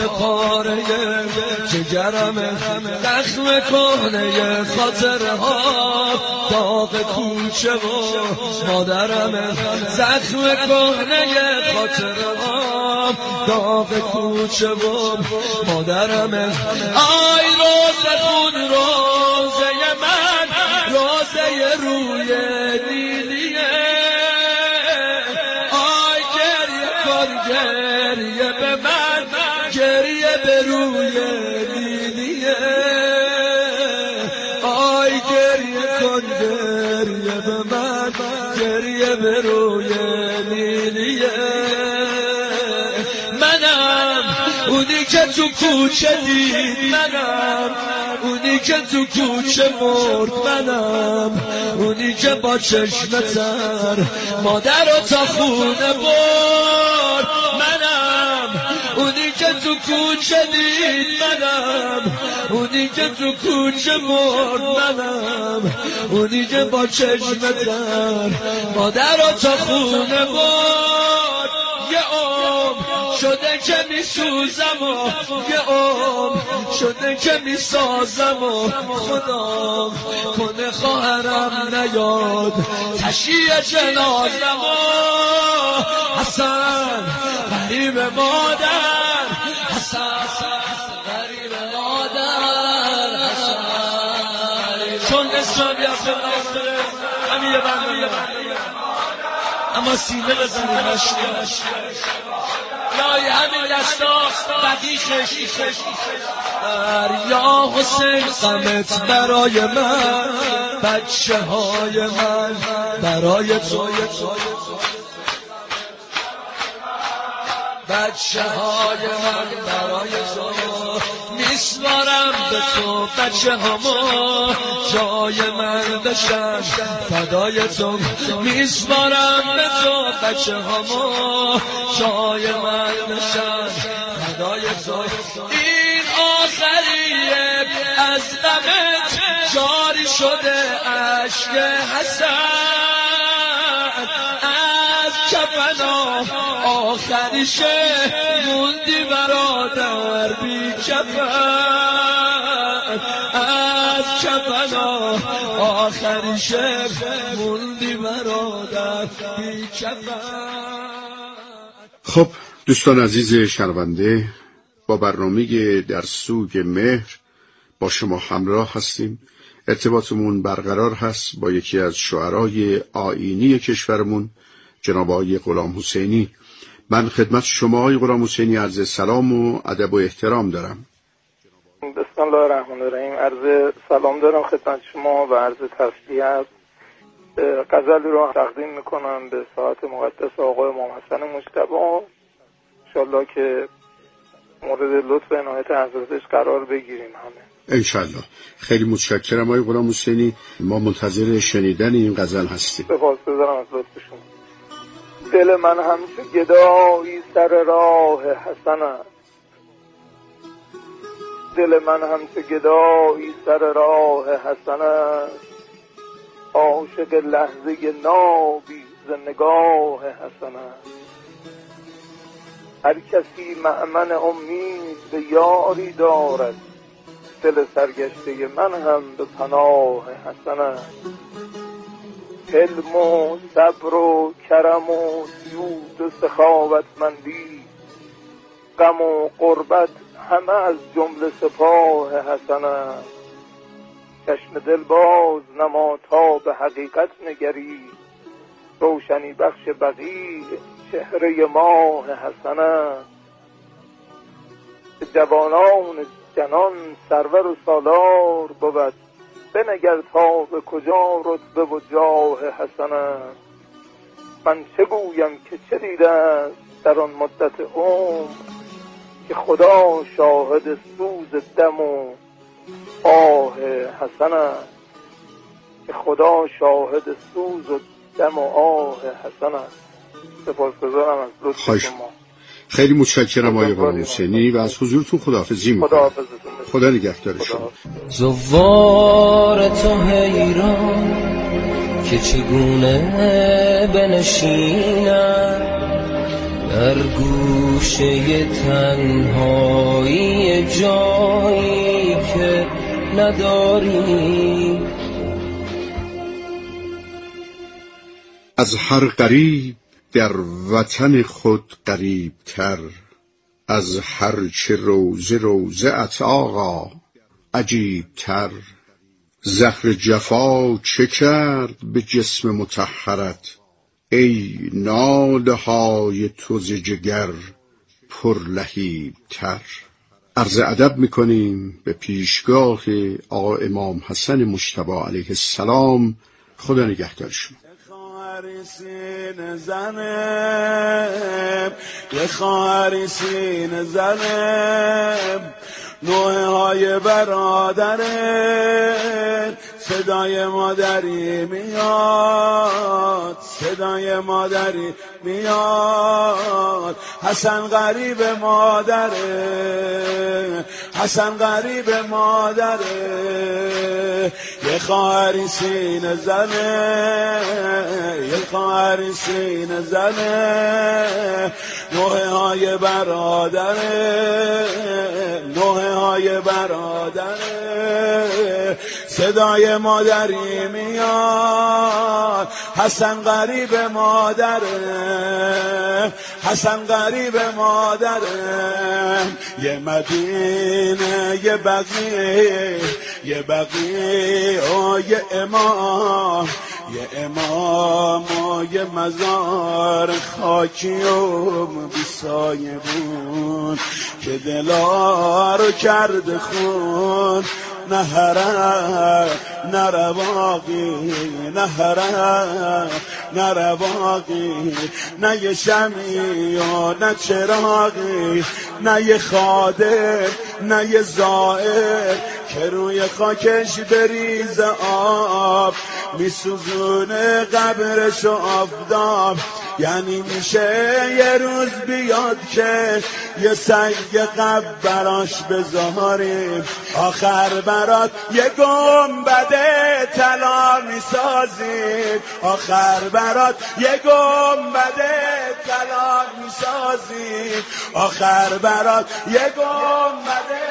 پاره پاره جگرمه، زخم کهنه خاطره ها داغ کوچه و مادرمه، زخم کهنه خاطره ها داغ کوچه و مادرمه. آی روز خون روزه من، روزه روی نیلیه، آی گریه کن گریه به من، گریه به روی نیلیه، آی گریه کن گریه به من، گریه به روی نیلیه. منم اونی که تو کوچه دید، منم اونی که تو کوچه مرد، منم اونی که با چشم تر مادر رو تا خونه برد، منم اونی که تو کوچه دید، منم اونی که تو کوچه مرد، منم اونی که با چشم تر مادر رو تا خونه برد. یه شده که میسوزم و یه شده که میسازم و خدا کنه خواهرم نیاد تشییع جنازم و حسن غریب مادر، حسن غریب مادر، حسن چون اسمم یفته همین یه بنده اما سینه بزنی مشکل لای همین دستا بقیشش یا حسین غمت برای من، بچه های من برای تو، بچه های من برای تو میسپارم به تو، بچه همو جای من بشن فدای تو، میسپارم به تو، بچه همو جای من بشن فدای تو. این آخریه از غمت جاری شده اشک حسن، کفنا آخریشه موندی برادر بی کفن، از کفنا آخریشه موندی برادر بی کفن. خب دوستان عزیز شنونده، با برنامه در سوگ مهر با شما همراه هستیم. ارتباطمون برقرار هست با یکی از شعرای آیینی کشورمون، جناب آقای غلام حسینی. من خدمت شما آقای غلام حسینی عرض سلام و ادب و احترام دارم. بسم الله الرحمن الرحیم. عرض سلام دارم خدمت شما و عرض تسلیت. غزلی رو تقدیم میکنم به ساعت مقدس آقای امام حسن مجتبی، انشالله که مورد لطف عنایت حضرتش قرار بگیریم همه انشالله. خیلی متشکرم آقای غلام حسینی، ما منتظر شنیدن این غزل هستیم. سپاسگزارم از لطفشون. دل من همچو گدایی سر راه حسن است، دل من همچو گدایی سر راه حسن است، عاشق لحظه نابی ز نگاه حسن است. هر کسی مأمن امید به یاری دارد، دل سرگشته من هم به پناه حسن است. حلم و صبر و کرم و جود و سخاوتمندی، غم و غربت همه از جمله سپاه حسن است. چشم دل باز نما تا به حقیقت نگری، روشنی بخش بقیه چهره ماه حسن است. جوانان جنان سرور و سالار بود، بنگر تا به کجا رتبه و جاه حسن است. من چه گویم که چه دیده است در آن مدت عمر، که خدا شاهد سوز دم و آه حسن است، که خدا شاهد سوز و دم و آه حسن است. سپاسگزارم از لطف شما. خیلی متشکرم آقای غلام حسینی و از حضورتون خداحافظی می‌کنم. خدا نگهدار شما. زوار تو حیران که چگونه بنشینم در گوشه تنهایی نداری. از هر غریب در وطن خود غریب تر، از هر چه روزه روزه ات آقا عجیب تر. زهر جفا چه کرد به جسم مطهرت، ای ناله های تو ز جگر پر لهیب تر. عرض ادب میکنیم به پیشگاه آقا امام حسن مجتبی علیه السلام. خدا نگهدارشون. سینه زنم یه خواهری سینه زنم، نوحه های برادره، صدای مادری میاد، صدای مادری میاد. حسن غریب مادره، حسن غریب مادره، یه خواهری سینه زنه، یه خواهری سینه زنه، نوحه های برادره، نوحه های برادره، صدای مادری میاد. حسن غریب مادره، حسن غریب مادره، یه مدینه یه بقیه، یه بقیه و یه امام، یه امام و یه مزار خاکی و بیسایه بود که دلا رو کرد خون. نه حرم نه رواقی، نه حرم نه رواقی، نه یه شمعی و نه چراغی، نه یه خادم نه یه زائر که روی خاکش بریز آب، میسوزونه قبرش و آفتاب. یعنی میشه یه روز بیاد که یه سنگ قبر براش بذاریم، آخر برات یه گنبد طلا میسازیم، آخر برات یه گنبد طلا میسازیم، آخر برات یه گنبد.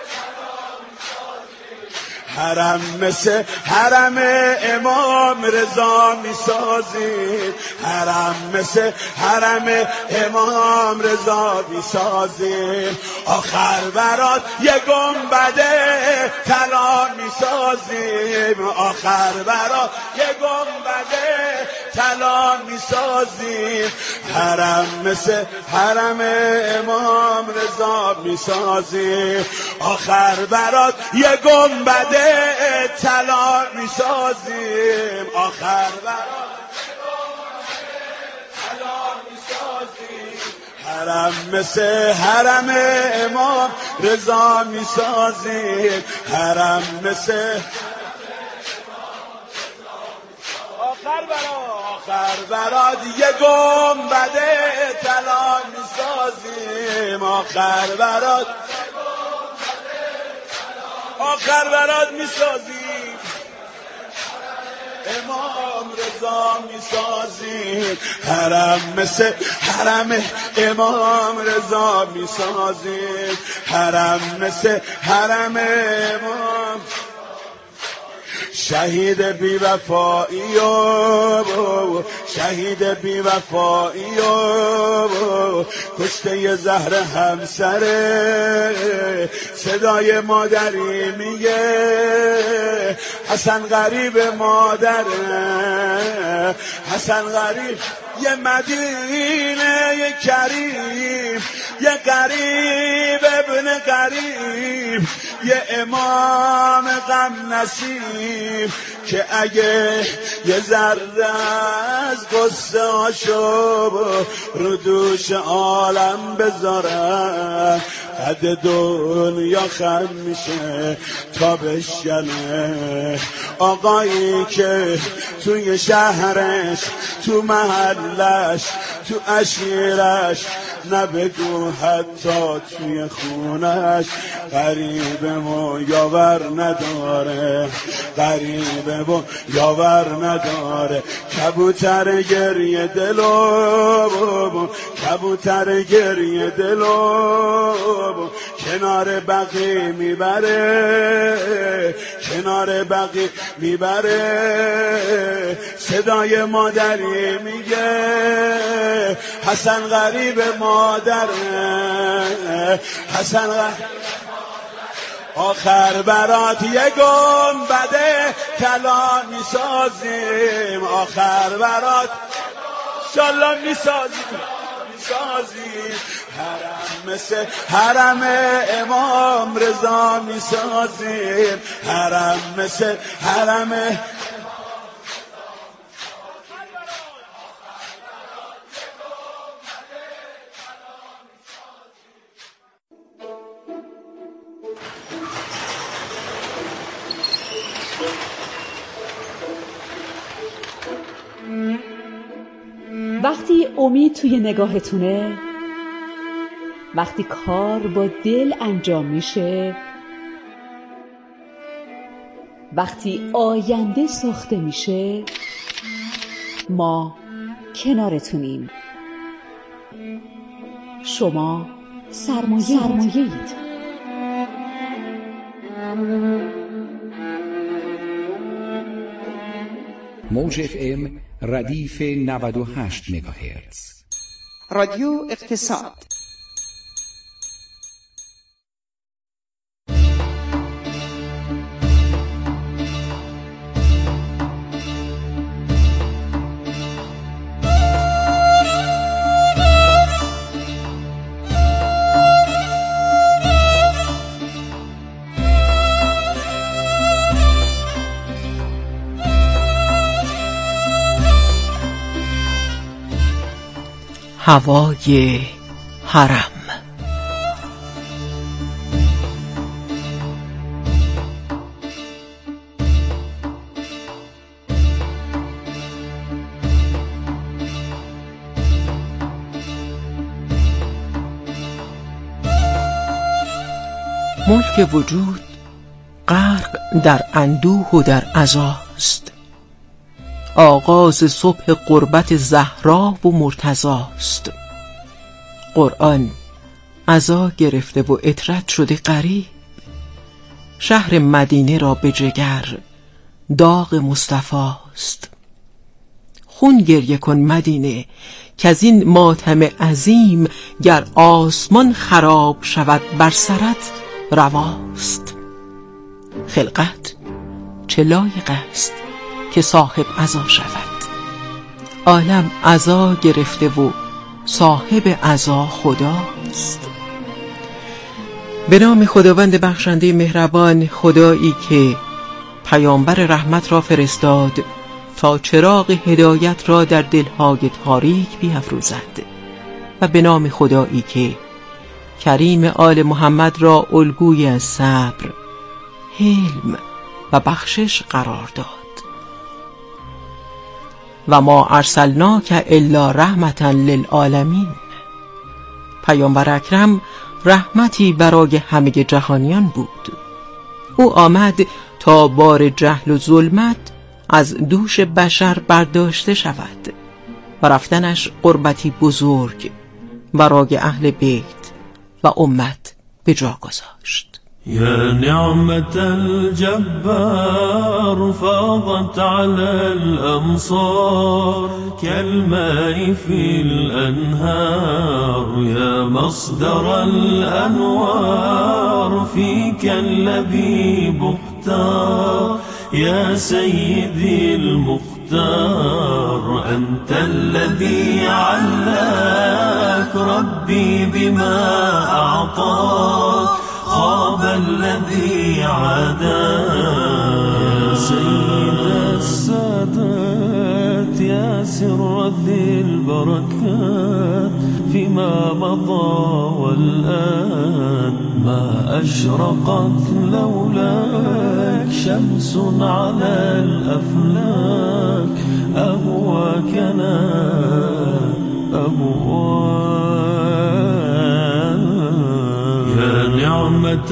حرم مثل حرم امام رضا میسازیم، حرم مثل حرم امام رضا میسازیم، آخر برات یه گنبد طلا میسازیم، آخر برات یه گنبد طلا میسازیم. حرم مثل حرم امام رضا میسازیم، آخر برات یه گنبد طلا میسازیم، آخر برات طلا میسازیم. حرم مثل حرم امام رضا میسازیم، حرم مثل آخر برات یه گنبد طلا میسازیم، آخر برات آخر برات میسازیم، امام رضا میسازیم. حرم مثل حرم امام رضا میسازیم، حرم مثل حرم امام. شهید بی وفایی و شهید بی وفایی و کشته زهر همسره، صدای مادری میگه حسن غریب مادره، حسن غریب. یه مدینه یه کریم، یه قریب ابن قریب، یه امام غم نصیب که اگه یه ذره از قصه هاشو رو دوش عالم بذارن، قد دنیا خم میشه تا بشکنه. آقایی که توی شهرش، تو محلش، تو عشیرش نبگو حتی توی خونش غریبه و یاور نداره، غریبه و یاور نداره. کبوتر گریه دلو، کبوتر گریه دلو کنار بقی میبره، کنار بقی میبره. صدای مادری میگه حسن غریب مادره، حسن غریب آخر برات یه گنبده طلا میسازیم، آخر برات انشالله میسازیم. حرم مثل حرم امام رضا میسازیم، حرم مثل حرم. وقتی امید توی نگاهتونه، وقتی کار با دل انجام میشه، وقتی آینده ساخته میشه، ما کنارتونیم. شما سرمایه‌اید. موج FM ردیف 98 مگاهرتز. رادیو اقتصاد. هوای حرم. ملک وجود غرق در اندوه و در عزاست. آغاز صبح قربت زهرا و مرتضاست. قرآن عزا گرفته و اطرد شده غریب. شهر مدینه را به جگر داغ مصطفاست. خون گریه کن مدینه که از این ماتم عظیم گر آسمان خراب شود بر سرت رواست. خلقت چه لایق است که صاحب عزا شود. عالم عزا گرفته و صاحب عزا خداست. به نام خداوند بخشنده مهربان، خدایی که پیامبر رحمت را فرستاد تا چراغ هدایت را در دلهای تاریک بیفروزد، و به نام خدایی که کریم آل محمد را الگوی از صبر، حلم و بخشش قرار داد. و ما ارسلناک الا رحمتا للعالمین. پیامبر اکرم رحمتی برای همه جهانیان بود. او آمد تا بار جهل و ظلمت از دوش بشر برداشته شود و رفتنش قربتی بزرگ برای اهل بیت و امت به جا گذاشت. يا نعمة الجبار فاضت على الأمصار كالماء في الأنهار يا مصدر الأنوار فيك الذي مختار يا سيدي المختار أنت الذي علاك ربي بما أعطاك خاب الذي عاداك يا سيد السادات يا سر ذي البركات فيما مضى والآن ما أشرقت لولاك شمس على الأفلاك أهواك أنا أهواك نعمة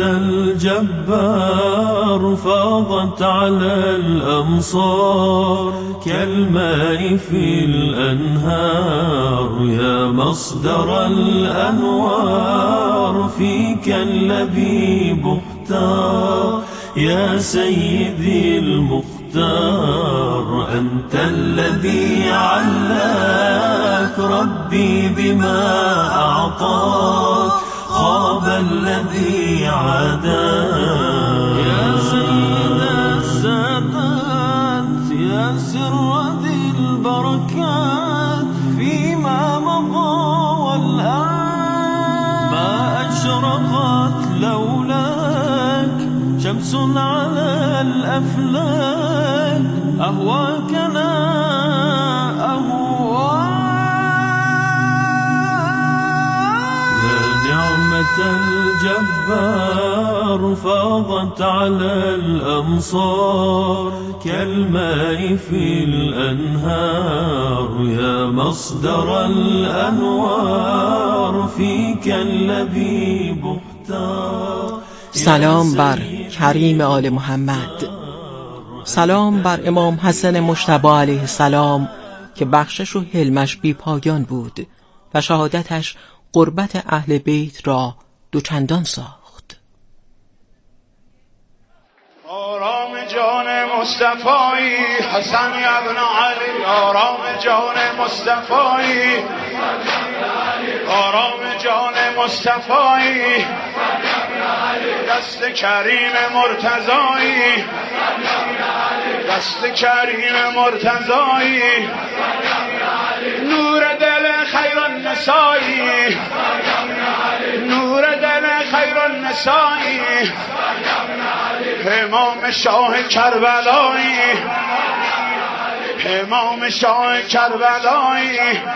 الجبار فاضت على الأمصار كالماء في الأنهار يا مصدر الأنوار فيك الذي مختار يا سيدي المختار أنت الذي علاك ربي بما أعطاك خاب الذي عاداك يا سيد السادات يا سر ذي البركات فيما مضى والآن ما أشرقت لولاك شمس على الأفلاك أهواكنا نعمة الجبار فاضت على الأمصار كالماء في الأنهار يا مصدر الأنوار فيك الذي مختار. سلام بر کریم آل محمد، سلام بر امام حسن مجتبی علیه السلام که بخشش و حلمش بی پایان بود و شهادتش قربت اهل بیت را دوچندان ساخت. آرام جان مصطفی حسن ابن علی، آرام جان مصطفی، آرام جان مصطفی، دست کریم مرتضایی، دست کریم مرتضایی، نور دل خیر النسایی، نور دل خیر النسایی، امام شاه کربلایی، امام شاه کربلایی،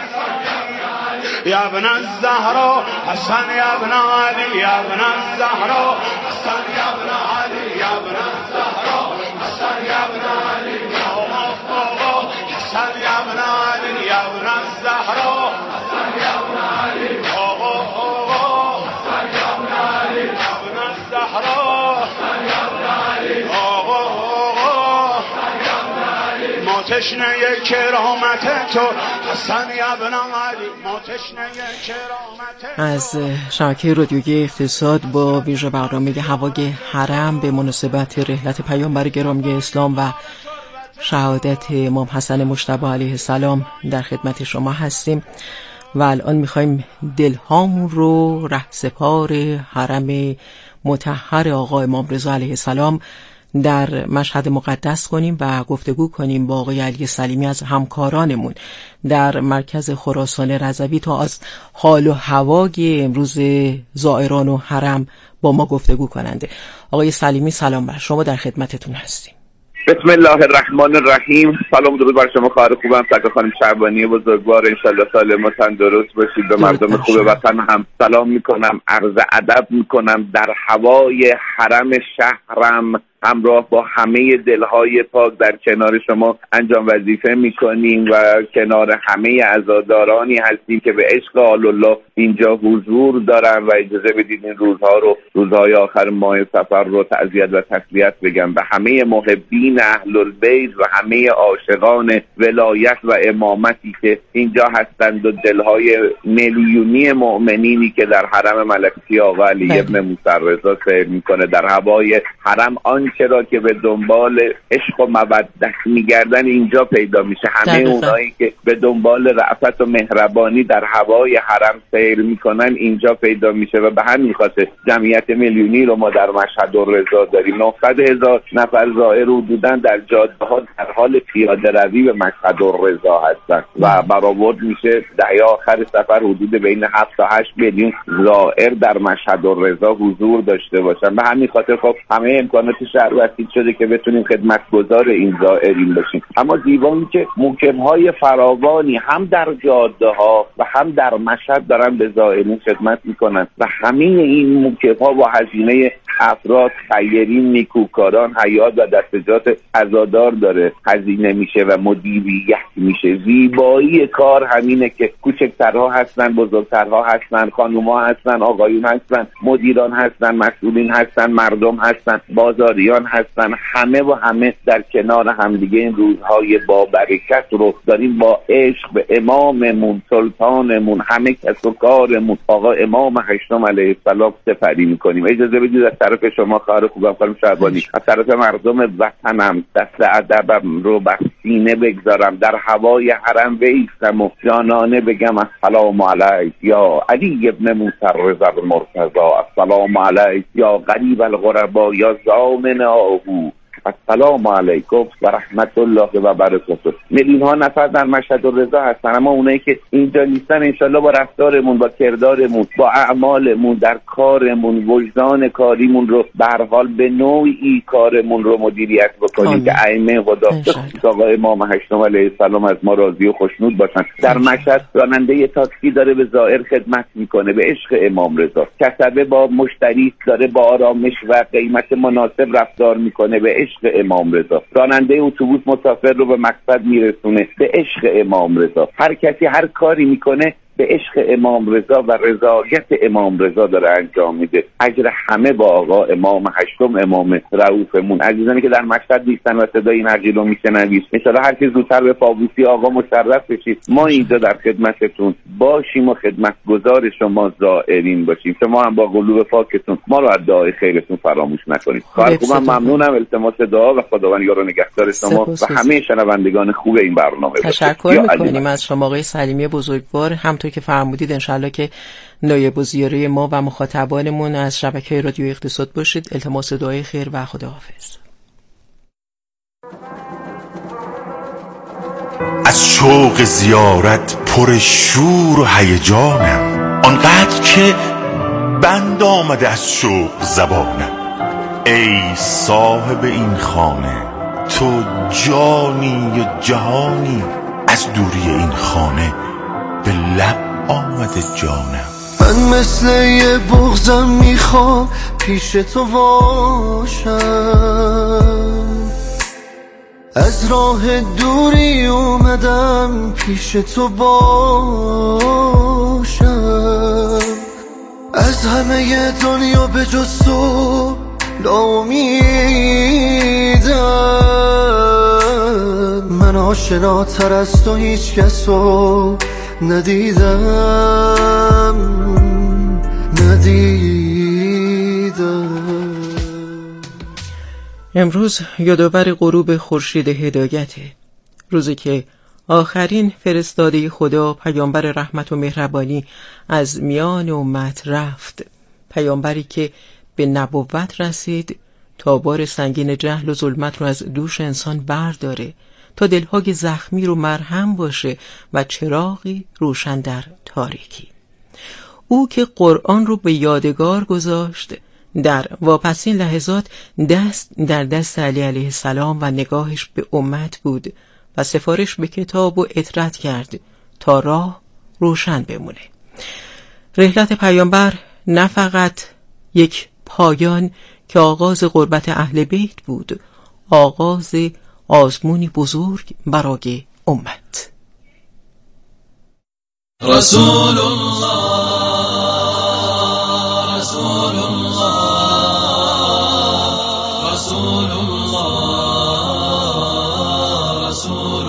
یا ابن الزهرا حسن یا ابن علی، یا ابن الزهرا حسن یا ابن علی، یا ابن الزهرا حسن یا ابن علی، آقا حسن یا ابن علی، یا ابن الزهرا حسن یا ابن علی، آقا حسن یا ابن علی، یا ابن الزهرا حسن یا ابن علی، آقا حسن یا ابن علی، ما تشنه کرامت تو حسن یا ابن علی، ما تشنه کرامت. از شبکه رادیویی اقتصاد با ویژه برنامه هوای حرم به مناسبت رحلت پیامبر گرامی اسلام و شهادت امام حسن مجتبی علیه السلام در خدمت شما هستیم و الان میخوایم دلهامون رو رهسپار حرم مطهر آقا امام رضا علیه السلام در مشهد مقدس کنیم و گفتگو کنیم با آقای علی سلیمی از همکارانمون در مرکز خراسان رضوی تا از حال و هوای امروز زائران و حرم با ما گفتگو کننده. آقای سلیمی سلام بر شما، در خدمتتون هستیم. بسم الله الرحمن الرحیم. سلام درود بر شما خواهر خوبم، سرکار خانم شعبانی بزرگوار، انشالله سالم و تندرست باشید. به مردم خوب وطن هم سلام میکنم، عرض ادب میکنم. در هوای حرم شهرم همراه با همه دلهای پاک در کنار شما انجام وظیفه میکنیم و کنار همه عزادارانی هستیم که به عشق آل الله اینجا حضور دارن و اجازه بدید این روزها رو، روزهای آخر ماه سفر رو تعزیت و تسلیت بگم به همه محبین اهل البیت و همه عاشقان ولایت و امامتی که اینجا هستند و دلهای میلیونی مؤمنینی که در حرم ملکی آقا علی ابن موسی رضا سیر میکنه. در هوای حرم چرا که به دنبال عشق و مودت میگردن اینجا پیدا میشه. همه اونایی که به دنبال رأفت و مهربانی در هوای حرم سیر میکنن اینجا پیدا میشه و به همین خاطر جمعیت میلیونی رو ما در مشهد الرضا داریم. 900,000 نفر زائر حدوداً در جاده ها در حال پیاده روی به مشهد الرضا هستن و برآورد میشه دهه آخر سفر حدود بین 7 تا 8 میلیون زائر در مشهد الرضا حضور داشته باشن. به همین خاطر خب همه امکانات شهر وسیع شده که بتونیم خدمتگزار این زائرین باشیم. اما دیوانی که موکب‌های فراوانی هم در جاده ها و هم در مشهد دارن به زائرین خدمت میکنن و همه این موکب‌ها با هزینه افراد، خیرین، نیکوکاران، حیات و دستجات عزادار داره هزینه میشه و مدیریت میشه. زیبایی کار همینه که کوچکترها هستن، بزرگترها هستن، خانوما هستن، آقایون هستن، مدیران هستن، مسئولین هستن، مردم هستن، بازاریان هستن، همه و همه در کنار همدیگه این روزهای با برکت رو داریم با عشق به اماممون، سلطانمون، همه کس و کارمون آقا امام هشتم علیه السلام سپری میکنیم. اجازه بدید از طرف شما خواهر خوبم خانم شعبانی، از طرف مردم وطنم دست ادبم رو بر سینه بگذارم، در هوای حرم بایستم و جانانه بگم السلام علیک یا علی ابن موسی رضا المرتضی، السلام علیک یا غریب الغربا یا زامن آهو، السلام علیکم و رحمت الله و برکاته. میلیون ها نفر در مشهد الرضا هستن، اما اونایی که اینجا نیستن انشالله با رفتارمون، با کردارمون، با اعمالمون، در کارمون، وجدان کاریمون رو به هر حال به نوعی کارمون رو مدیریت بکنیم که ائمه خدا آقا امام هشتم علیه السلام از ما راضی و خوشنود باشن. در مشهد راننده تاکسی داره به زائر خدمت میکنه به عشق امام رضا، کسبه با مشتری داره با آرامش و قیمت مناسب رفتار میکنه به عشق امام رضا، راننده اتوبوس مسافر رو به مقصد میرسونه به عشق امام رضا. هر کسی هر کاری میکنه به عشق امام رضا و رضایت امام رضا داره انجام میده. اجر همه با آقا امام هشتم امام رؤوفمون. عزیزانی که در مشهد نیستن و صدای این عقیل رو میشنوید، ان شاءالله هر کی زودتر به فابوسی آقا مشرف بشید. ما اینجا در خدمتتون باشیم و خدمتگزار شما زائرین باشیم. شما هم با قلوب پاکتون ما رو از دعای خیرتون فراموش نکنید. خواهر خوبم ممنونم، التماس دعا و خداوند یار و نگهدار شما و همه شنوندگان خوب این برنامه. تشکر می‌کنیم از شما آقای سلیمی بزرگوار. همونطور که فرمودید انشالله که نایب الزیاره ما و مخاطبانمون از شبکه رادیو اقتصاد باشید. التماس دعای خیر و خداحافظ. از شوق زیارت پر شور و هیجانم، آنقدر که بند آمده از شوق زبانم. ای صاحب این خانه تو جانی و جهانی، از دوری این خانه به لب آمده جانم. من مثل یه بغضم میخوام پیش تو باشم، از راه دوری اومدم پیش تو باشم، از همه دنیا به جز تو ناامیدم. من آشناتر از تو هیچ کسو ندیدم. امروز یادآور غروب خورشید هدایته، روزی که آخرین فرستاده خدا پیامبر رحمت و مهربانی از میان امت رفت، پیامبری که به نبوت رسید تا بار سنگین جهل و ظلمت رو از دوش انسان برداره، تا دلهای زخمی رو مرهم باشه و چراغی روشن در تاریکی. او که قرآن رو به یادگار گذاشت، در واپسین لحظات دست در دست علی علیه السلام و نگاهش به امت بود و سفارش به کتاب و اطرت کرد تا راه روشن بمونه. رحلت پیامبر نه فقط یک پایان که آغاز غربت اهل بیت بود، آغاز آزمونی بزرگ برای امت. رسول الله رسول الله رسول الله رسول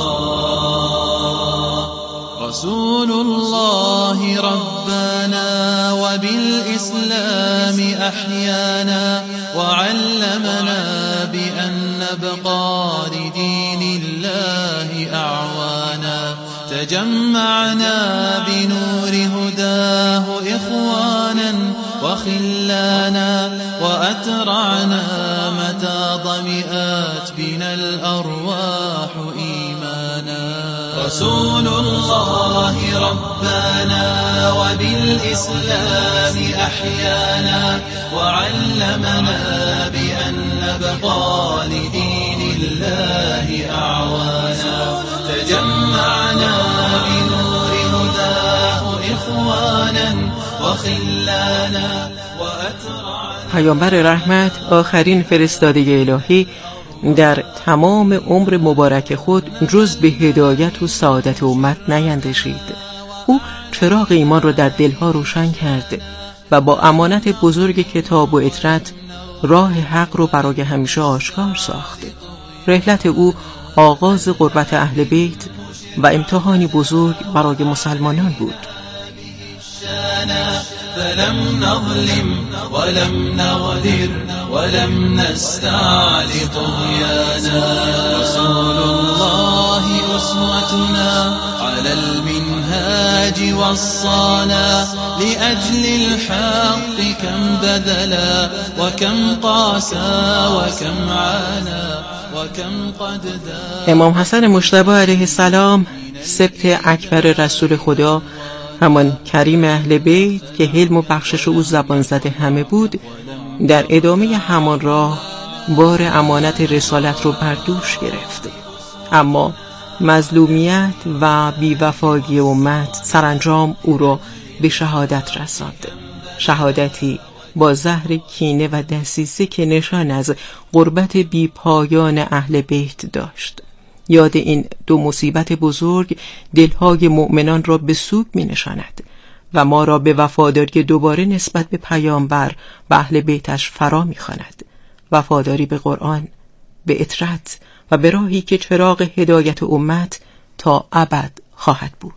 الله رسول الله ربنا وبالإسلام أحيانا وعلمنا بأن نبقى لدين الله أعوانا تجمعنا بنور هداه إخوانا وخلانا وأترعنا متى ضمئات بنا الأرواح إيمانا رسول الله ربنا وبالإسلام أحيانا وعلمنا بأن نبقى لدين الله أعوانا تجمعنا بنور هداه إخوانا وخلانا وأترعنا پیامبر رحمت، آخرین فرستاده الهی، در تمام عمر مبارک خود جز به هدایت و سعادت امت نیندیشید. او چراغ ایمان را در دلها روشن کرد و با امانت بزرگ کتاب و اطرت راه حق رو برای همیشه آشکار ساخت. رحلت او آغاز قربت اهل بیت و امتحانی بزرگ برای مسلمانان بود. فلم نظلم ولم نغدر ولم نستعل طغيانا رسول الله أسوتنا على المنهاج وصانا لأجل الحق كم بذلا وكم قاسا وكم عانا وكم قد ذا. امام حسن مجتبی علیه السلام، سبط اکبر رسول خدا، همان کریم اهل بیت که حلم و بخشش او زبان زده همه بود، در ادامه همان راه بار امانت رسالت رو بر دوش گرفت. اما مظلومیت و بیوفایی امت سرانجام او را به شهادت رساند. شهادتی با زهر کینه و دسیسه که نشان از غربت بی پایان اهل بیت داشت. یاد این دو مصیبت بزرگ دلهای مؤمنان را به سوگ می نشاند و ما را به وفاداری دوباره نسبت به پیامبر و اهل بیتش فرا می خواند. وفاداری به قرآن، به اطرت و به راهی که چراغ هدایت امت تا ابد خواهد بود.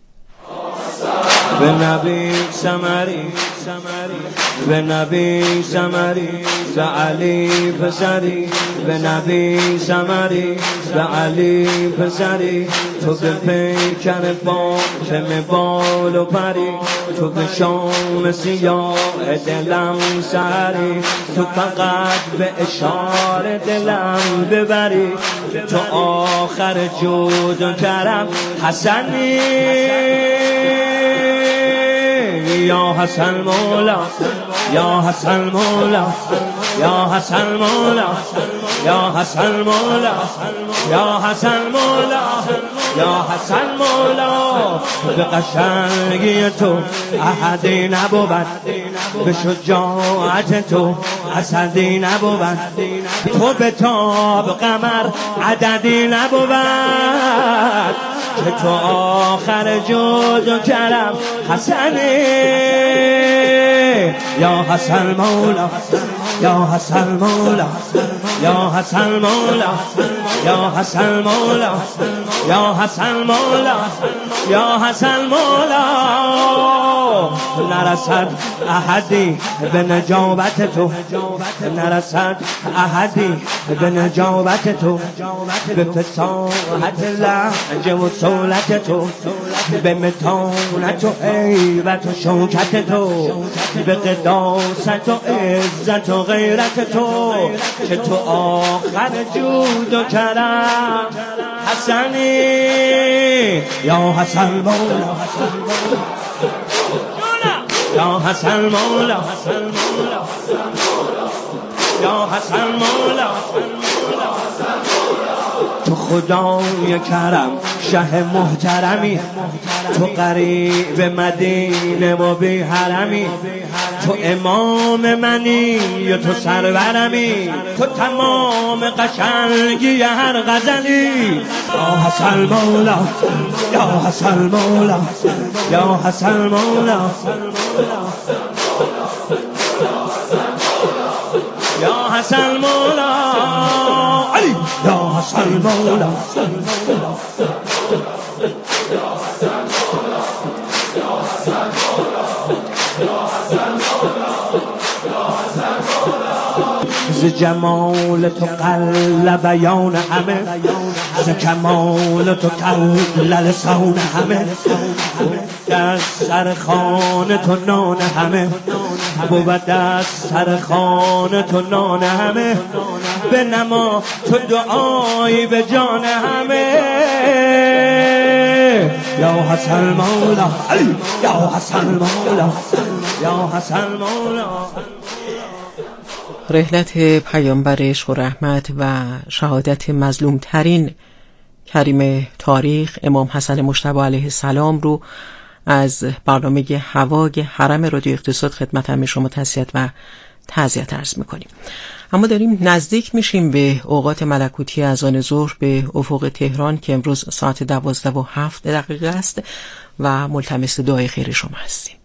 به نبی سمری به نبی سمری به علی پسری به نبی سمری به علی پسری تو به پیکر فاطمه بال و پری تو به شام سیاه دلم سری تو فقط به اشاره دلم ببری تو آخر جود و کرم حسنی یا حسن مولا یا حسن مولا یا حسن مولا یا حسن مولا یا حسن مولا یا حسن مولا به قشنگی تو احدی نبود، به شجاعت تو اسدی نبود، تو به تاب قمر عددی نبود که تو آخر جود و کرم حسنی یا حسن مولا یا حسن مولا یا حسن مولا یا حسن مولا یا حسن مولا یا حسن مولا نرسد احدی به نجابت تو، نرسد احدی به نجابت تو، به فصاحت لهج و صولت تو، به متانت و هیبت و شوکت تو، به قداست و عزت و غیرت تو که تو آخر جود و کرم حسنی یا حسن مولا یا حسن مولا یا حسن مولا تو خدای کرم شه محترمی، تو قریب مدینه و بی حرمی، تو امام منی یا تو سرورمی، تو تمام قشنگی هر غزلی یا حسن مولا یا حسن مولا یا حسن مولا یا حسن مولا علی یا حسن مولا ز جمال تو قل بیان همه، ز کمال تو قل لسان همه، در سر خانه تو نان همه، بود در سر خانه تو نان همه، به نما تو دعایی به جان همه یا حسن مولا یا حسن مولا یا حسن مولا. رحلت پیامبر عشق و رحمت و شهادت مظلوم ترین کریم تاریخ امام حسن مجتبی علیه السلام رو از برنامه هوای حرم رادیو اقتصاد خدمت همه شما تسلیت و تعزیت عرض میکنیم. اما داریم نزدیک میشیم به اوقات ملکوتی اذان ظهر به افق تهران که امروز ساعت 12:07 است و ملتمس دعای خیر شما هستیم.